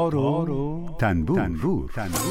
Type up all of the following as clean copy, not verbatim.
تار و تنبور.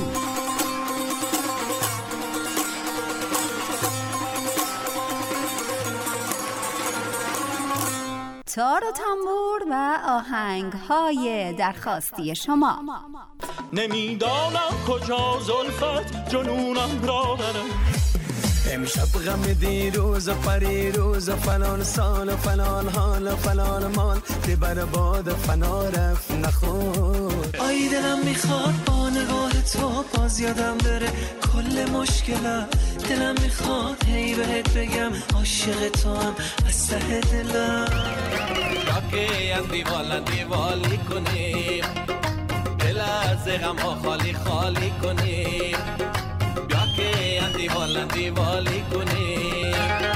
تار و تنبور و آهنگ‌های درخواستی شما. نمیدانم کجا زلفت جنونم را برم، امشب غم دیروز و پریروز و فلان سال و فلان حال و فلان مال که بر باد فنا رفت نخور. آی دلم میخواد با نگاه تو باز یادم بره کل مشکلم، دلم میخواد هی بهت بگم عاشق تو هم از ته دلم. راکه از دیوالی کنیم، دل از غم ها خالی خالی کنیم، بیا که از دیوالی کنیم.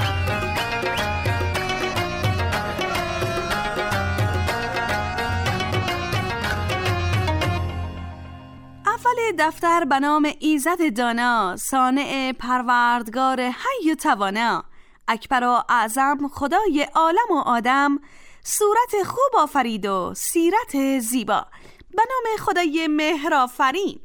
اول دفتر به نام ایزد دانا، صانع پروردگار حی و توانا، اکبر و اعظم خدای عالم و آدم، صورت خوب آفرید و سیرت زیبا، به نام خدای مهرآفرین.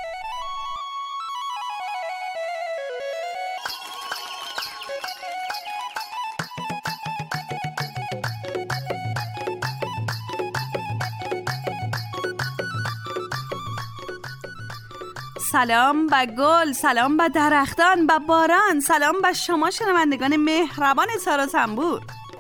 سلام به گل، سلام به درختان، به باران، سلام به شما شنوندگان مهربان تار و تنبور.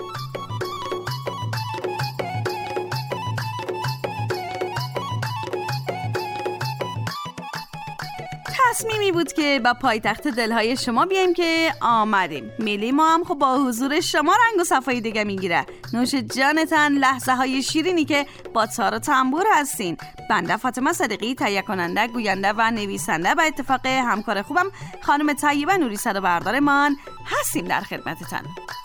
تصمیمی بود که با پایتخت دلهای شما بیایم که آمدیم. میلی ما هم خب با حضور شما رنگ و صفایی دیگه میگیره. نوش جانتن لحظه های شیرینی که با تار و تنبور هستین. بنده فاطمه صدیقی، تهیه کننده، گوینده و نویسنده، به اتفاق همکار خوبم خانم طیبه نوری صدا بردارمان هستیم در خدمتتان.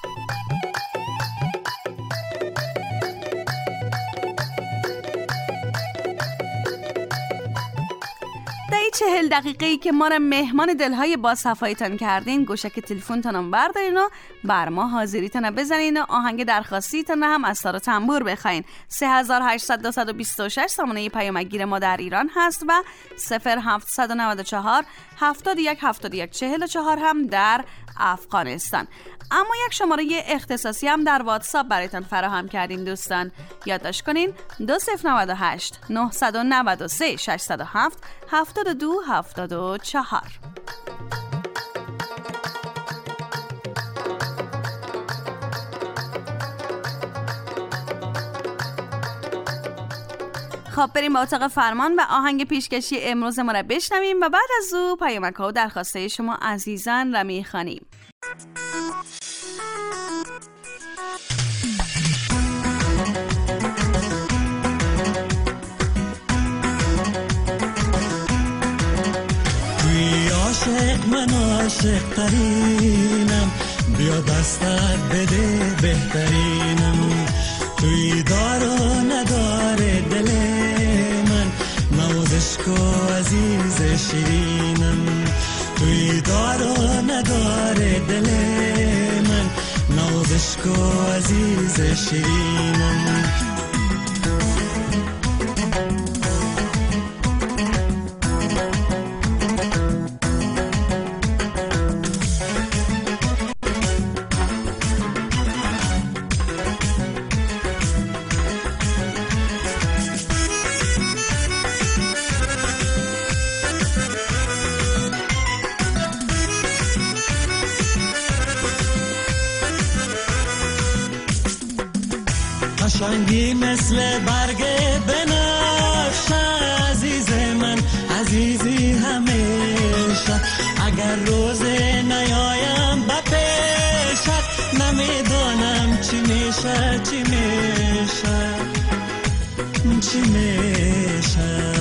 در 40 دقیقه‌ای که ما را مهمان دلهای با صفایتان کردین، گوشک تلفنتان بردارین و بر ما حاضریتان بزنین و آهنگ درخواستیتان هم از تار و تنبور بخواین. 3800 سامانه پیامگیر ما در ایران هست و 0794 71 44 هم در افغانستان. اما یک شماره اختصاصی هم در واتساپ برایتان فراهم کردیم دوستان. یادداشت کنین 2098 993 607 72 74. خب بریم با اتاق فرمان و آهنگ پیشکشی امروز ما را بشنویم و بعد از او پیامک‌ها و درخواسته شما عزیزان را می‌خوانیم. عاشق من عاشق ترینم، بیا دستت بده بهترینم، توی دار و نداره دل من، نوازش کو عزیز شیرینم، توی دار و نداره دل من، نوازش کو عزیز شیرینم. قشنگی مثل برگ بنفشه عزیز من، عزیزی همیشه، اگر روز نیایم به پیشت نمیدانم چی میشه چی میشه چی میشه.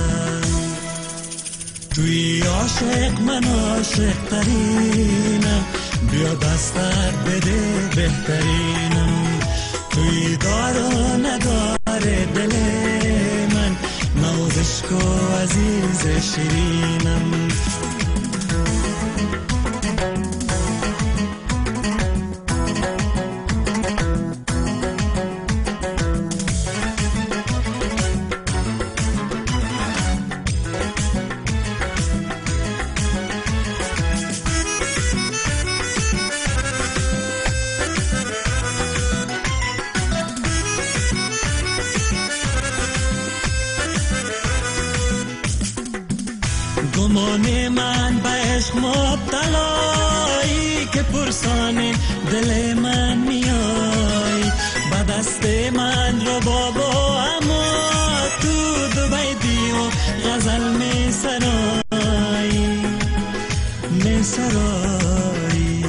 توی عاشق من عاشق ترینم، بیا دستت بده بهترینم، توی دار و نداره دل من، نوازش کو عزیز شیرینم. جان من به عشق مبتلایی که پرسان دل من میای با دست من رو بابا اما تو دبی دی و غزل می سرایی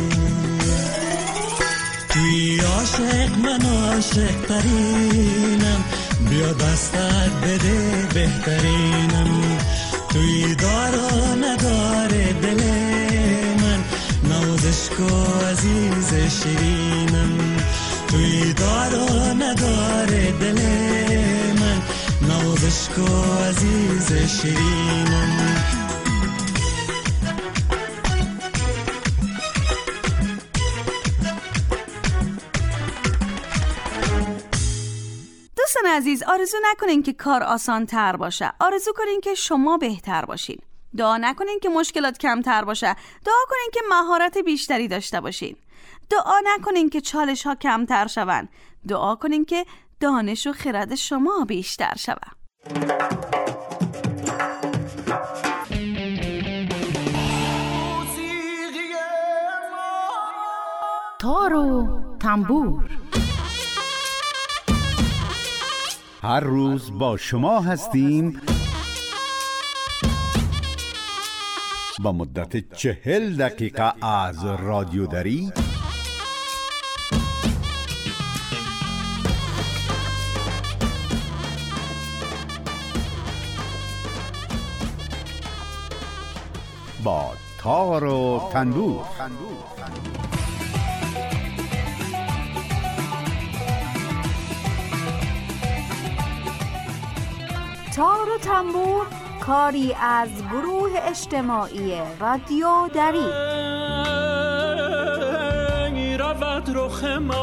توی عاشق من عاشق ترینم بیا دستت بده بهترینم توی دار و نداره دل من نوازش کو عزیز شیرینم توی دار و نداره دل من نوازش کو عزیز شیرینم دوستان عزیز، آرزو نکنین که کار آسان تر باشه، آرزو کنین که شما بهتر باشین. دعا نکنین که مشکلات کمتر باشه، دعا کنین که مهارت بیشتری داشته باشین. دعا نکنین که چالش ها کمتر شون، دعا کنین که دانش و خرد شما بیشتر شود. تار و تنبور هر روز با شما هستیم با مدت 40 دقیقه از رادیو دری با تار و تنبور. تار و تنبور کاری از گروه اجتماعی رادیو دری. رود رخ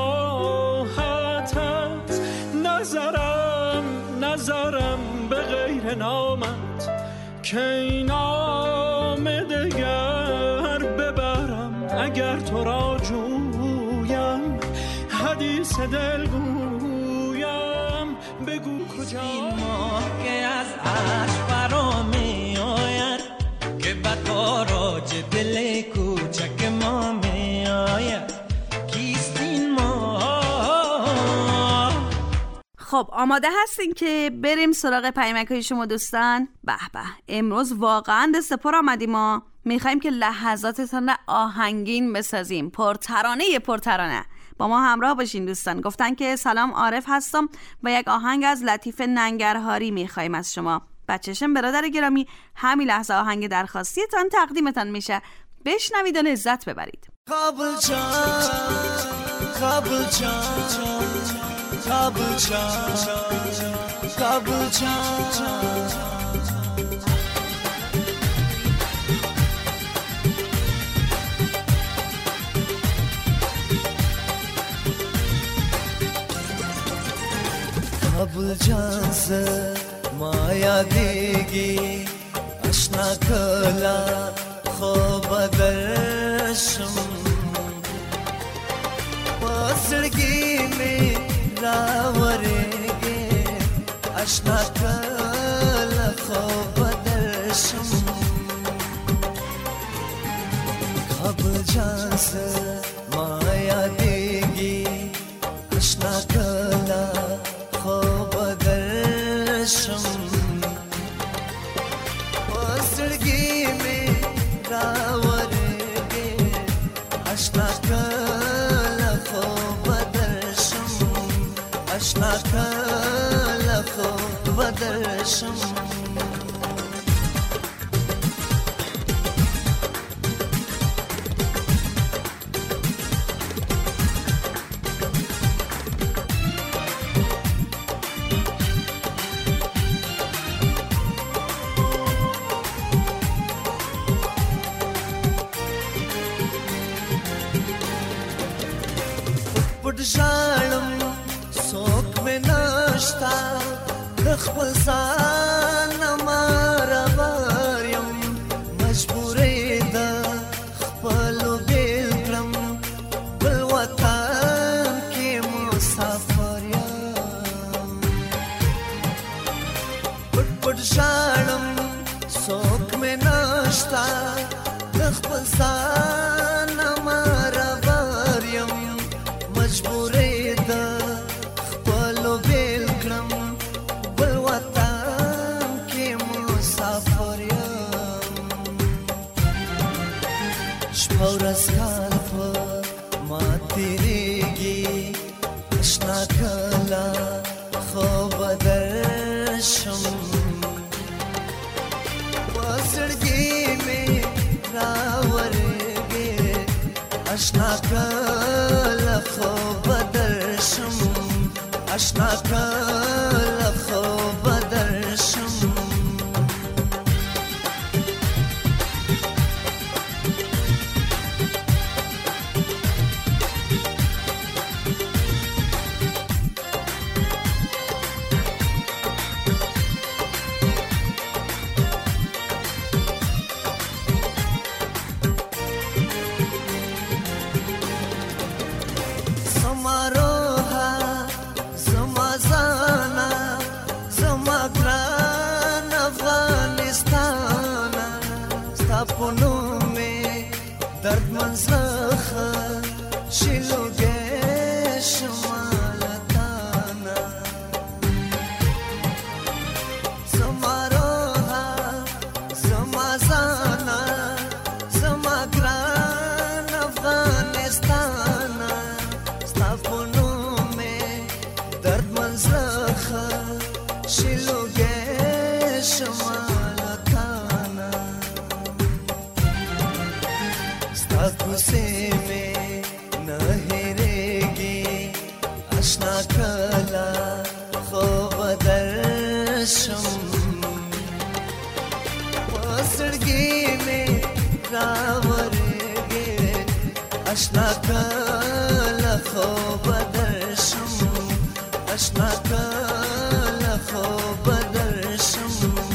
ماهتت نظرم به غیر نامت که این نام دگر ببرم اگر تو را جویم حدیث دل گویم بگو کجا این ماه که از عشق برا می آید که به تاراج دل کوچک ما می آید کیست این ماه. خب آماده هستین که بریم سراغ پیامک‌های شما دوستان؟ به به، امروز واقعا دست پر آمدیم. ما میخوایم که لحظاتتان آهنگین بسازیم، پرترانه. با ما همراه باشین دوستان. گفتن که سلام، عارف هستم و یک آهنگ از لطیف ننگرهاری میخوایم از شما. بچه‌شم برادر گرامی، همین لحظه آهنگ درخواستیتان تقدیمتان میشه، بشنوید و لذت ببرید. کابل جان से माया देगी अशना कला خوب درشم पसड़गी में रावरेगे अशना कला خوب درشم خوب जान से माया देगी अशना कला خوب درشم पसड़गी में रावरेगे अशना कला خوب درشم अशना कला خوब درشم ژړم څوک مې نشتا د خپل ځان ماربار یم مجبورې ده خپلو بېل کړم بل وطن کې مسافر یم پټ پټ ژړم څوک مې نشتا کل خواب درشم اشنا کل خواب درشم اشنا کل خواب درشم اشنا کل خواب درشم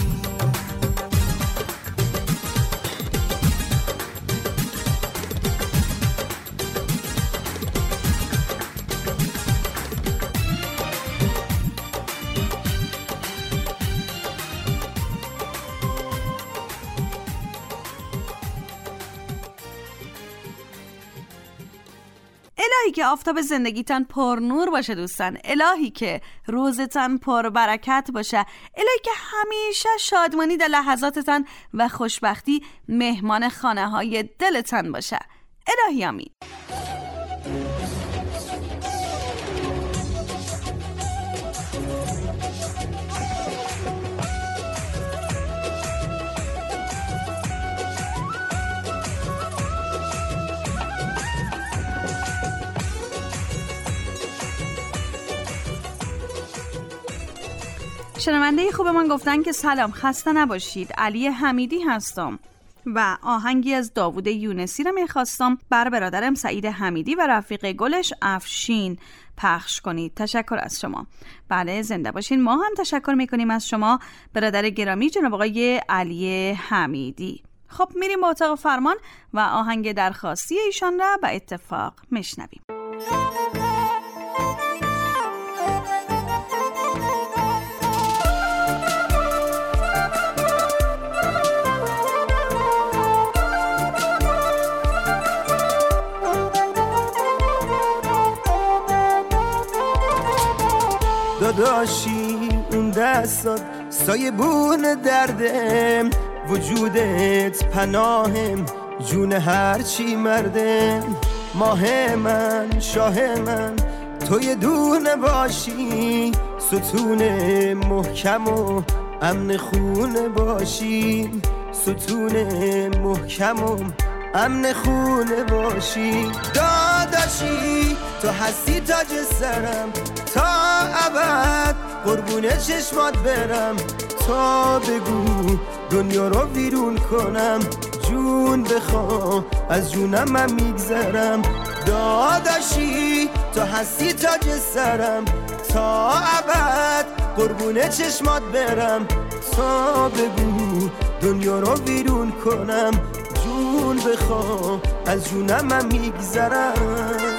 الهی که آفتاب زندگیتان پر نور باشه دوستان، الهی که روزتان پر برکت باشه، الهی که همیشه شادمانی در لحظاتتان و خوشبختی مهمان خانه های دلتان باشه. الهی آمین. شنونده خوب من گفتن که سلام، خسته نباشید، علی حمیدی هستم و آهنگی از داوود یونسی رو میخواستم بر برادرم سعید حمیدی و رفیق گلش افشین پخش کنید. تشکر از شما. بله زنده باشین. ما هم تشکر میکنیم از شما برادر گرامی جناب آقای علی حمیدی. خب میریم با اتاق فرمان و آهنگ درخواستی ایشان را به اتفاق میشنویم. داداشی اون دستات سایبون دردم، وجودت پناهم، جون هرچی مردم. ماه من شاه من توی دونه باشی، ستون محکم و امن خونه باشی، ستون محکم و امن خونه باشی. داداشی تو هستی تاج سرم، تا ابد قربون چشمات برم، تا بگو دنیا رو ویرون کنم، جون بخوا از جونم من میگذرم. داداشی تو هستی تاج سرم، تا ابد قربون چشمات برم، تا بگو دنیا رو ویرون کنم، جون بخوا از جونم من میگذرم.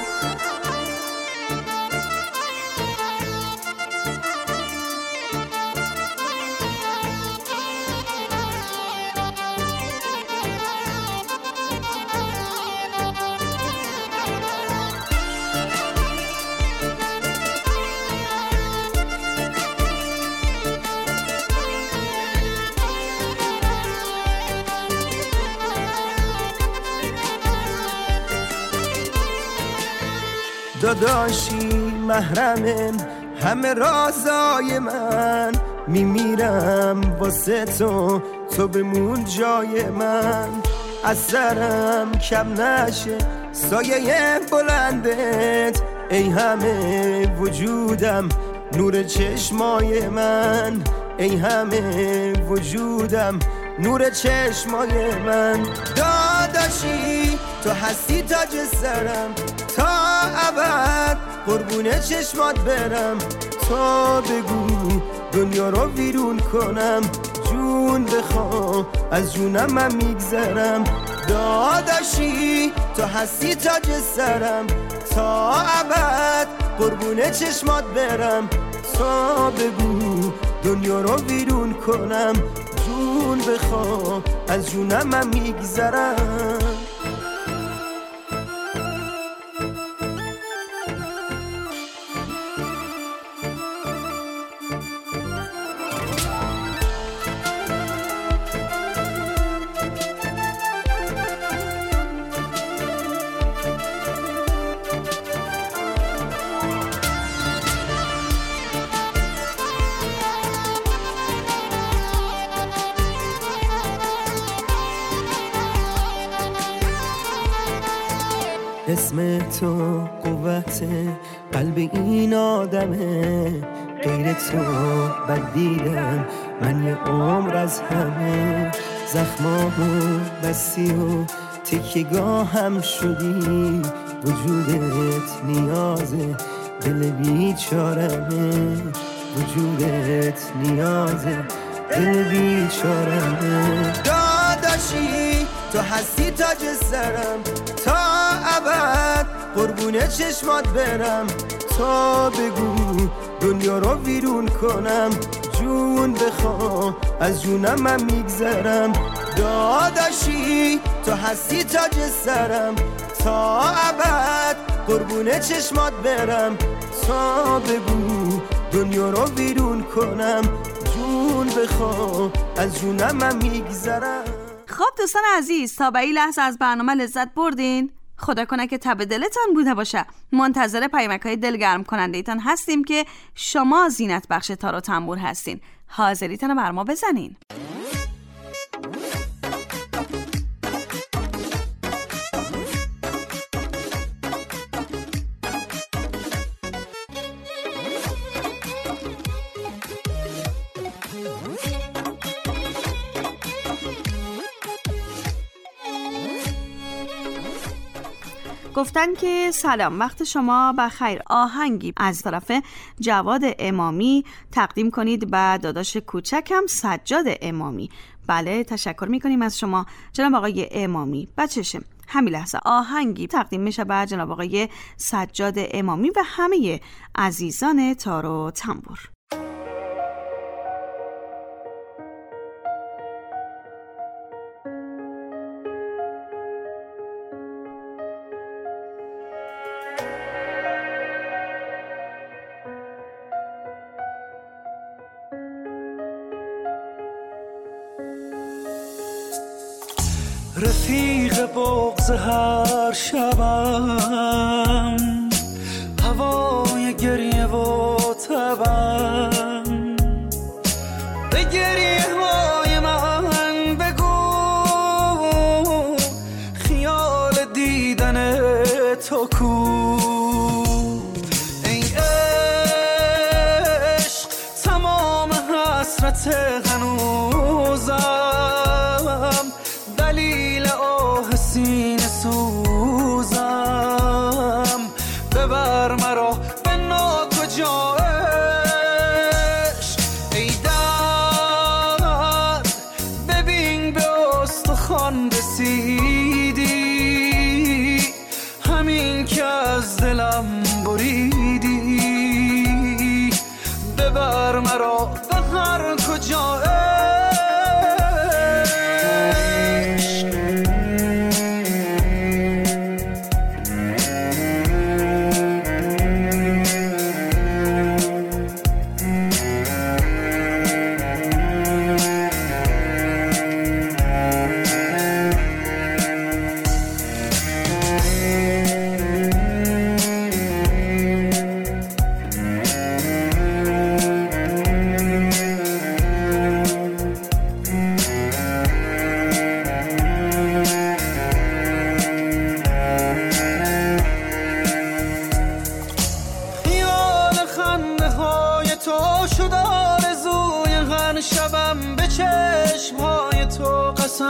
داداشی محرمم، همه رازای من، میمیرم واسه تو، تو بمون جای من. از سرم کم نشه سایه بلندت ای همه وجودم، نور چشمای من ای همه وجودم، نور چشمای من. داداشی تو هستی تاج سرم، تا ابد قربون چشمات برم. تا بگو دنیا رو ویرون کنم، جون بخوا از جونم من میگذرم. داداشی تو هستی تاج سرم، تا ابد قربون چشمات برم. تا بگو دنیا رو ویرون کنم، جون بخوا از جونم من میگذرم. اسم تو قوت قلب این آدمه، غیر تو بد دیدم من یه عمر از همه. زخمامو بستی و تکیگاه هم شدی، وجودت نیازه دل بیچارمه، وجودت نیازه دل بیچارمه. داداشی تو هستی تاج سرم، تا ابد قربون چشمات برم. تا بگو دنیا رو ویرون کنم، جون بخوا از جونم من میگذرم. داداشی تو هستی تاج سرم، تا ابد قربون چشمات برم. تا بگو دنیا رو ویرون کنم، جون بخوا از جونم من میگذرم. خب دوستان عزیز، تا به این لحظه از برنامه لذت بردین؟ خدا کنه که تب دلتان بوده باشه. منتظر پیامک‌های دلگرم کننده ایتان هستیم که شما زینت بخش تار و تنبور هستین. حاضریتان رو بر ما بزنین. گفتن که سلام، وقت شما بخیر. آهنگی از طرف جواد امامی تقدیم کنید به داداش کوچکم سجاد امامی. بله، تشکر میکنیم از شما جناب آقای امامی. بچشم همین لحظه آهنگی تقدیم میشه به جناب آقای سجاد امامی و همه عزیزان تار و تنبور. رفیق بغض هر شبم، هوای گریه و تبم، به گریه های من بگو خیال دیدن تو کو. ای عشق تمام حسرت هنوزم، دلیل آه سینه سوزم، ببر مرا به ناکجا عشق. ای درد ببین به استخوان رسیدی، همین که از دلم بریدی، ببر مرا به هر کجا عشق.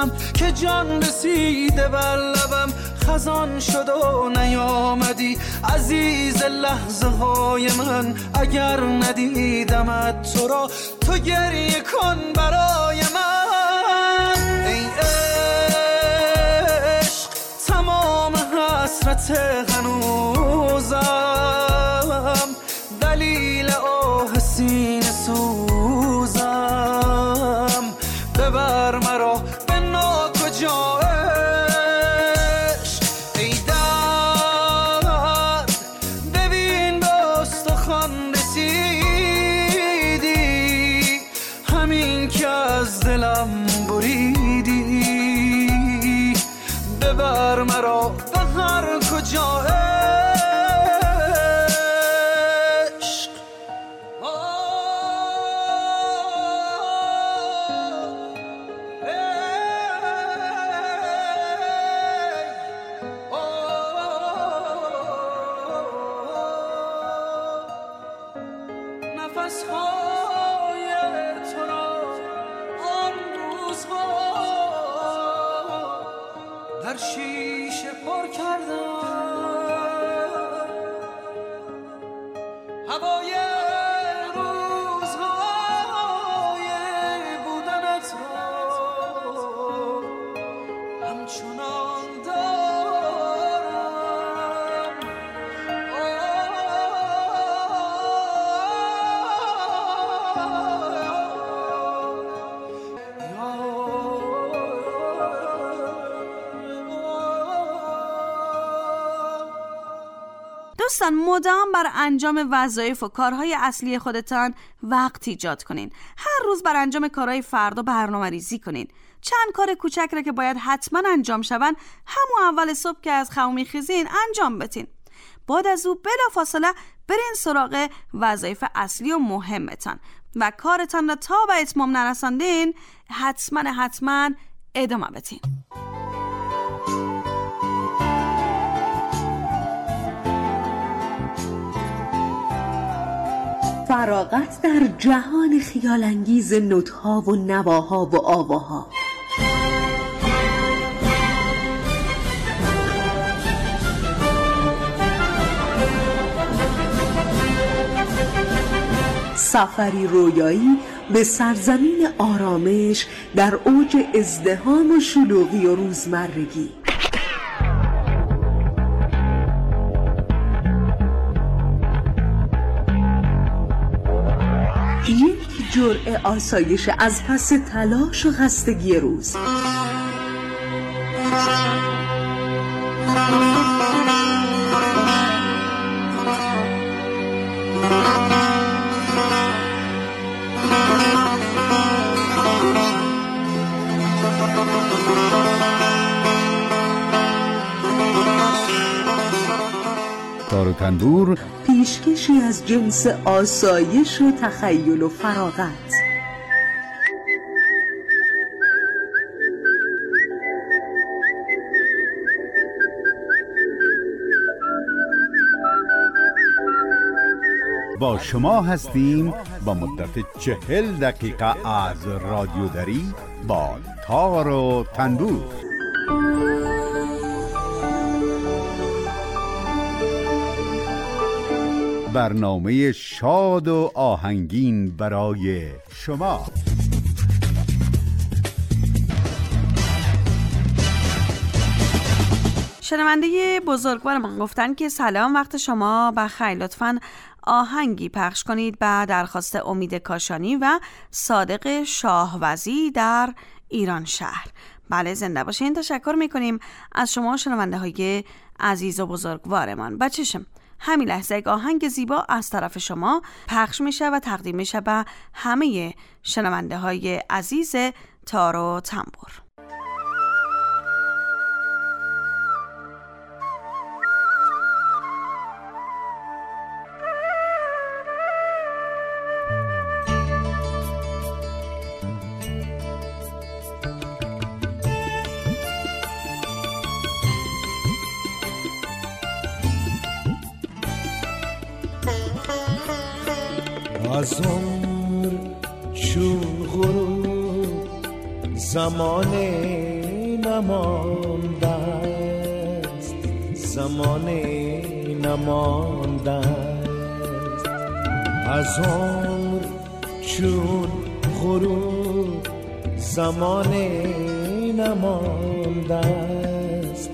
دلم که جان رسیده بر لبم، خزان شد و نیامدی عزیز لحظه های من. اگر ندیدمت تو را تو گریه کن برای من. ای عشق تمام حسرت هنوزم، دلیل آه سینه سوزم، ببر مرا به ناکجا عشق. ای درد ببین به استخوان رسیدی، همین که از دلم بریدی، ببر مرا به هر کجا عشق. نفس‌های تو را آن روزها در شیشه پر کردم، هوای روزهای بودنت را همچنان دارم. دوستان مدام بر انجام وظایف و کارهای اصلی خودتان وقت ایجاد کنین. هر روز بر انجام کارهای فردا برنامه‌ریزی کنین. چند کار کوچک را که باید حتما انجام شوند همون اول صبح که از خواب میخیزین انجام بدین. بعد از او بلافاصله برین سراغ وظایف اصلی و مهمتان و کارتان را تا به اتمام نرساندین حتما ادامه بدین. فراغت در جهان خیال‌انگیز نوت‌ها و نواها و آواها. سفری رویایی به سرزمین آرامش در اوج ازدحام و شلوغی و روزمرگی. یک جرعه آسایش از پس تلاش و خستگی روز. تار و تنبور پیشکشی از جنس آسایش و تخیل و فراغت. با شما هستیم با مدت 40 دقیقه از رادیودری با تار و تنبور. برنامه شاد و آهنگین برای شما. شنونده بزرگوار من گفتن که سلام، وقت شما بخیر، لطفاً آهنگی پخش کنید به درخواست امید کاشانی و صادق شاهوزی در ایران شهر. بله زنده باشین. تشکر میکنیم از شما شنونده های عزیز و بزرگوارمان. بچشم همین لحظه یک آهنگ زیبا از طرف شما پخش میشه و تقدیم میشه به همه شنونده های عزیز تار و تنبور. از عمر چون غروب زمان نمانده است، زمانی نمانده است. از عمر چون غروب زمانی نمانده است،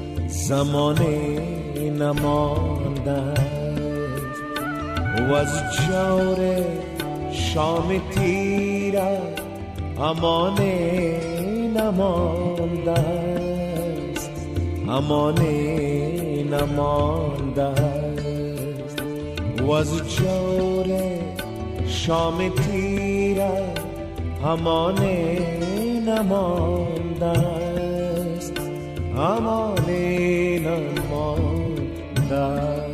زمانی نمانده است. و از جور شام تیره امانی نمانده است، امانی نمانده است. و از جور شام تیره امانی نمانده است، امانی نمانده است.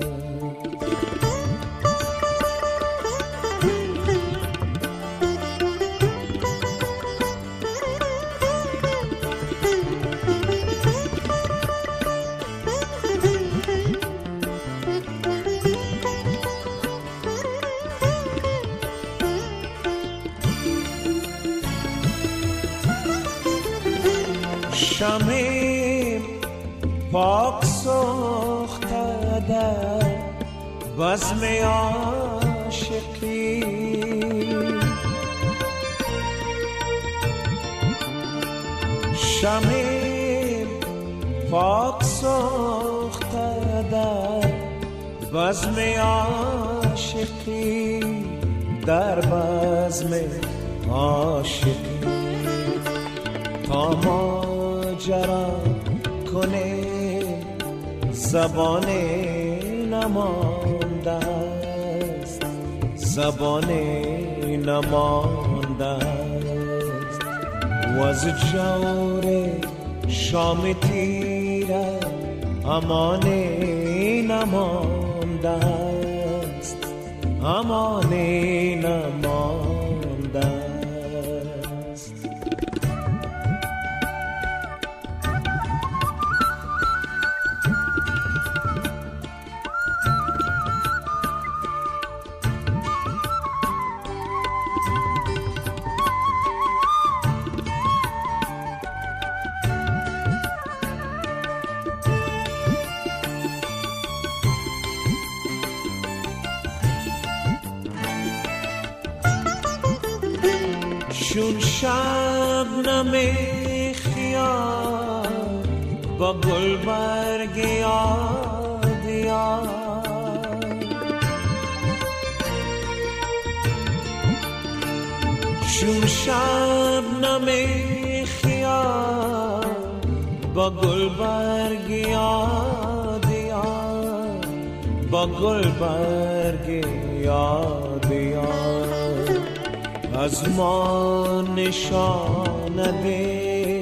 شمیم پاک سوخته در بزم عاشقی، شمیم پاک سوخته در بزم عاشقی، در بزم عاشقی. تا ماجرا کنه زبانی نمانده است، زبانی نمانده است. و از جور شام تیره امانی نمانده است، امانی نمانده است. چون شبنم خیال با گل برگ یاد یاد، چون شبنم خیال با گل برگ یاد یاد، با گل برگ یاد یاد. از ما نشانده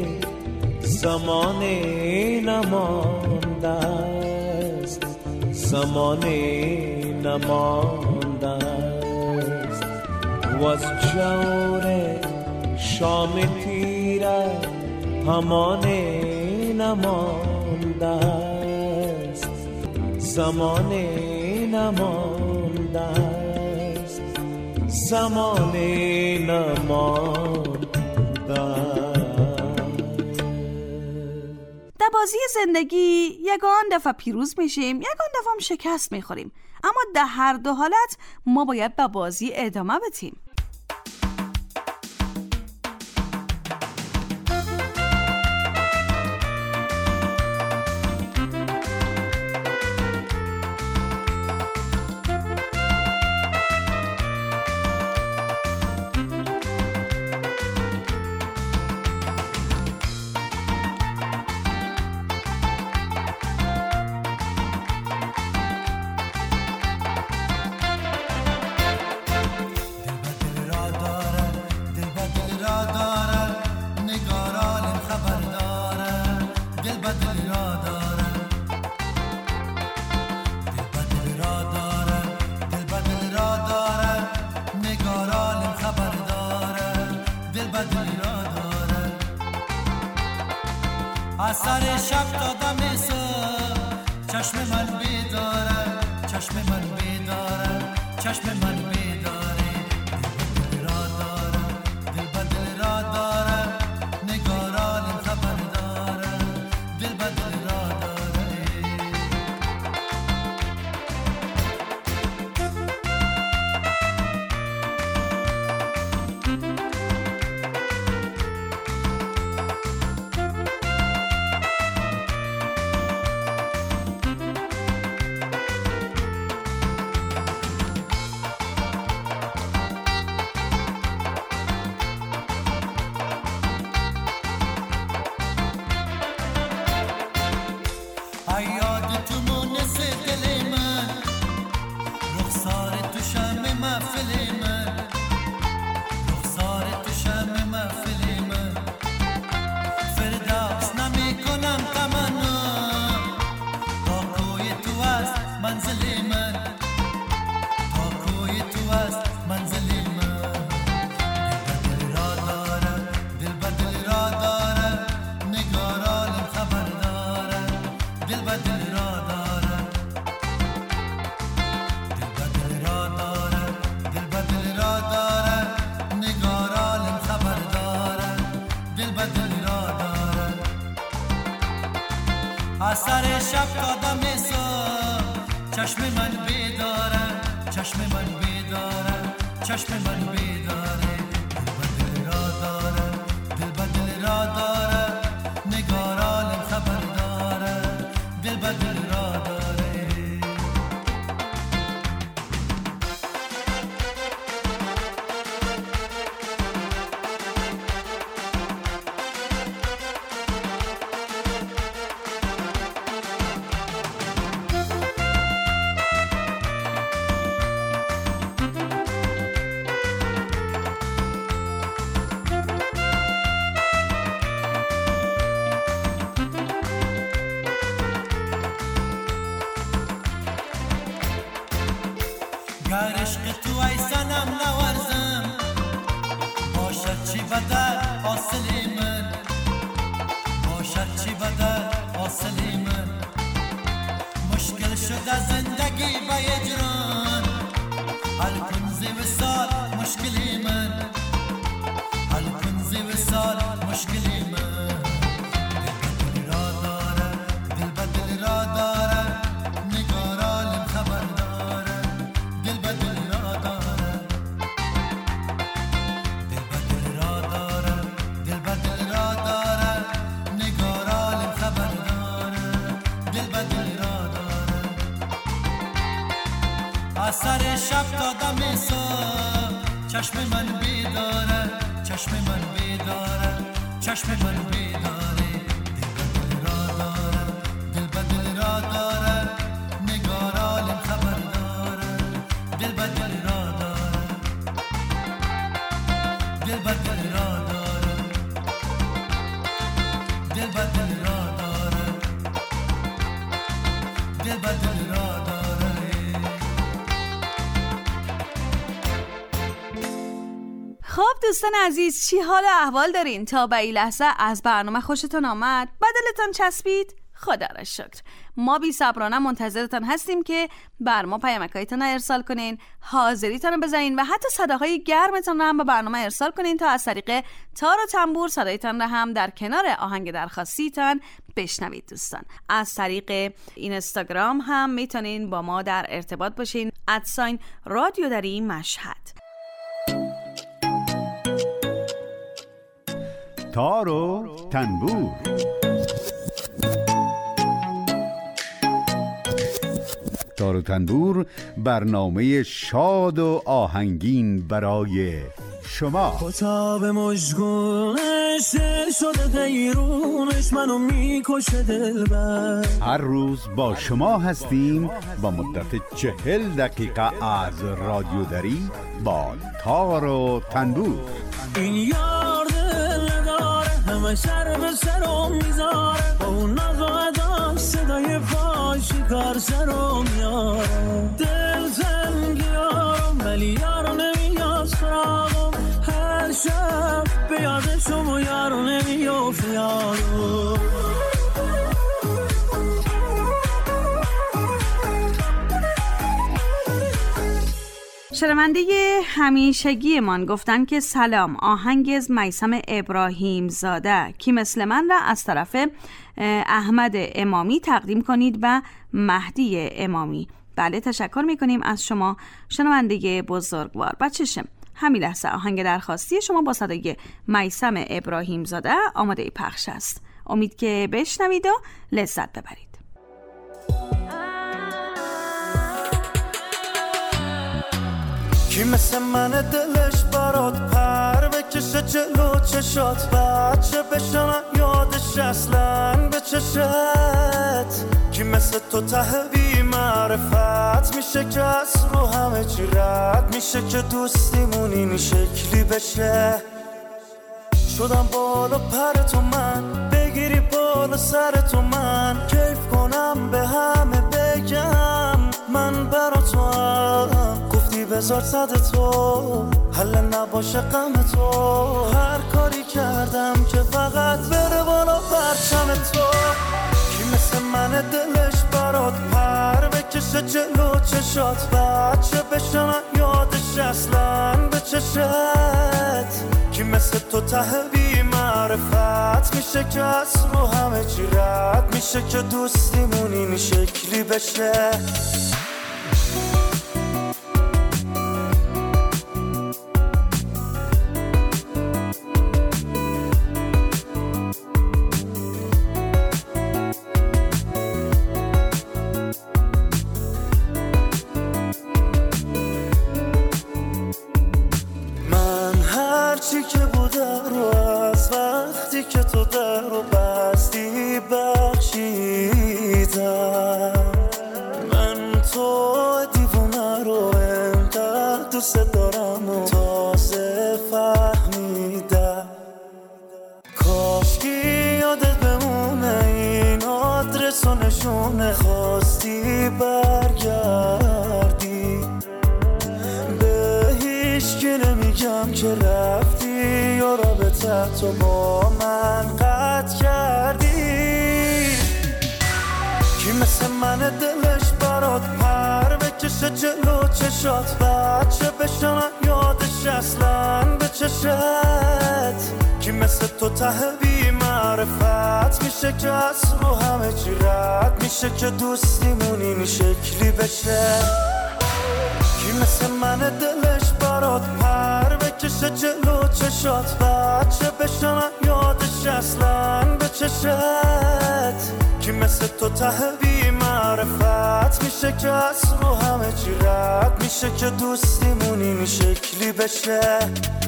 زمانی نمانده است، زمانی نمانده است. و از جور شام تیره همانی نمانده است، زمانی نمانده است، زمانی نمانده. در بازی زندگی یگان دفعه پیروز میشیم، یگان دفعه هم شکست میخوریم، اما در هر دو حالت ما باید به بازی ادامه بدیم. از سر شب تا دم صبح چشم من بیداره، چشم من بیداره، چشم من بیداره. دل را داره، دل را داره، نگاران خبر داره. منزل من، تا کوی تو است منزل من. دل را داره، دل به دل را داره، نگاران خبر داره. دل به دل را داره، دل به دل را داره، دل به دل را داره، نگاران خبر داره. دل به دل را داره. اثر شب تا دم صبح چشم من بیداره، چشم من بیداره، چشم من بیداره. دل به دل را داره، دل به دل را داره، نگاران خبر داره. دل به دل را داره. گر عشق تو ای صنم نورزم، باشد چی بدر حاصل من، باشد چی بدر حاصل من. مشکل شده زندگی به اجران، هر کنز وصال مشکلی من، هر کنز وصال مشکلی من. دل به دل را داره، دل به دل را داره، نگاران خبر داره. دل به دل را داره، دل به دل را داره، دل به دل را داره، نگاران خبر داره. دل به دل را داره. اثر شب تا دم صبح چشم من بیداره، چشم من بیداره، چشم من بیداره. دل به دل را داره، دل به دل را داره، نگاران خبر داره. دل به دل را داره، دل به دل را داره، دل به دل را داره، دل به دل را داره. خب دوستان عزیز، چی حال و احوال دارین؟ تا به این لحظه از برنامه خوشتون آمد؟ بدلتون چسبید؟ خدا را شکر. ما بی صبرانه منتظرتان هستیم که بر ما پیامکایتون رو ارسال کنین، حاضریتون رو بزنین و حتی صداهای گرمتون رو هم به برنامه ارسال کنین تا از طریق تار و تنبور صدایتون رو هم در کنار آهنگ درخواستیتان بشنوید. دوستان از طریق اینستاگرام هم میتونین با ما در ارتباط باشین، @رادیو دری مشهد. تار و تنبور. تار و تنبور، برنامه شاد و آهنگین برای شما. کتاب مژگونش دل شده دیرونش منو میکشه دلبر. هر روز با شما هستیم با مدت 40 دقیقه از رادیو دری با تار و تنبور. این یار دل نداره، همه سر به سرم میذاره، با اون نقاداش صدای فاشی کار سرم میاره. دل تنگیارم ولی یارو نمیاد سراغم، هر شب به یادشم و یارو نمیافت یارو. شنونده همیشگی من گفتن که سلام، آهنگ از میثم ابراهیم زاده کی مثل من را از طرف احمد امامی تقدیم کنید و مهدی امامی. بله، تشکر میکنیم از شما شنونده بزرگوار. بچشم همین لحظه آهنگ درخواستی شما با صدای میثم ابراهیم زاده آماده پخش است. امید که بشنوید و لذت ببرید. کی مثل من دلش برات پر بکشه جلو چشات، بچه بشن یادش اصلا به چشت. کی مثل تو ته بی معرفت میشه که از رو همه چی رد میشه، که دوستیمون این شکلی بشه. شدم بالا پر تو من، بگیری بالا سر تو من، کیف کنم به همه بگم بذار صد تو حل نباشه غم تو. هر کاری کردم که فقط بره بالا پرچم تو. کی مثل من دلش برات پر بکشه جلو چشات، بچه بشنن یادش اصلا به چشت. کی مثل تو ته بی معرفت میشه که از رو همه چی رد میشه که دوستیمون این شکلی بشه. هرچی که بوده رو از وقتی که تو در رو بستی بخشیدم. من تو دیوونه رو انقدر دوست دارم و تازه فهمیدم. کاشکی یادت بمونه این آدرس و نشونه، خواستی برگردی به هیچکی نمیگم که رفتی یا رابطه تو با من قطع کردی. کی مثل من دلش برات پر بکشه جلو چشات، بچه بشنن یادش اصلا به چشت. کی مثل تو ته بی معرفت میشه که از رو همه چی رد میشه که دوستیمون این شکلی بشه. کی مثل من دلش برات پر بکشه جلو چشات، بچه بشنن یادش اصلا به چشت. کی مثل تو ته بی معرفت میشه که از رو همه چی رد میشه که دوستیمون این شکلی بشه.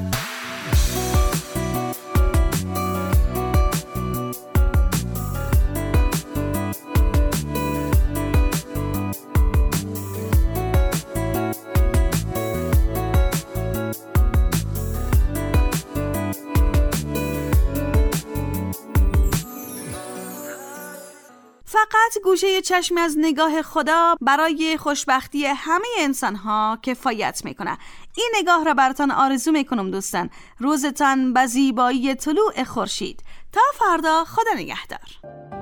فقط گوشه چشمی از نگاه خدا برای خوشبختی همه انسان‌ها کفایت میکنه. این نگاه را براتان آرزو میکنم دوستان. روزتان به زیبایی طلوع خورشید. تا فردا، خدا نگهدار.